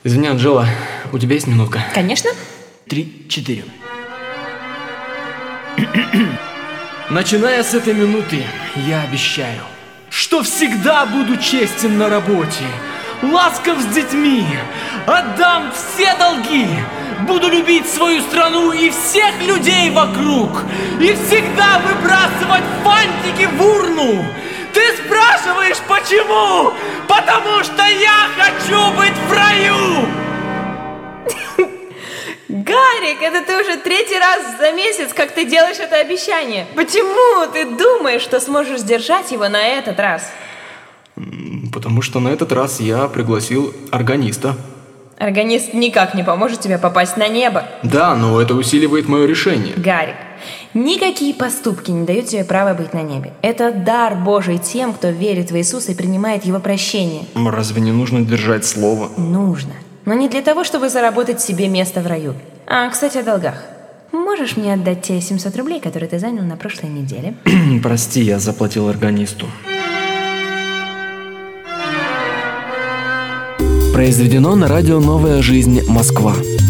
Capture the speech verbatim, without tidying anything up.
Извини, Анжела, у тебя есть минутка? Конечно. Три-четыре. Начиная с этой минуты, я обещаю, что всегда буду честен на работе, ласков с детьми, отдам все долги, буду любить свою страну и всех людей вокруг, и всегда выбрасывать фантики в урну. Ты спрашиваешь, почему? Потому что я хочу быть в раю! Гарик, это ты уже третий раз за месяц, как ты делаешь это обещание. Почему ты думаешь, что сможешь сдержать его на этот раз? Потому что на этот раз я пригласил органиста. Органист никак не поможет тебе попасть на небо. Да, но это усиливает мое решение. Гарик, никакие поступки не дают тебе права быть на небе. Это дар Божий тем, кто верит в Иисуса и принимает Его прощение. Разве не нужно держать слово? Нужно. Но не для того, чтобы заработать себе место в раю. А, кстати, о долгах. Можешь мне отдать те семьсот рублей, которые ты занял на прошлой неделе? Прости, я заплатил органисту. Произведено на радио «Новая жизнь. Москва».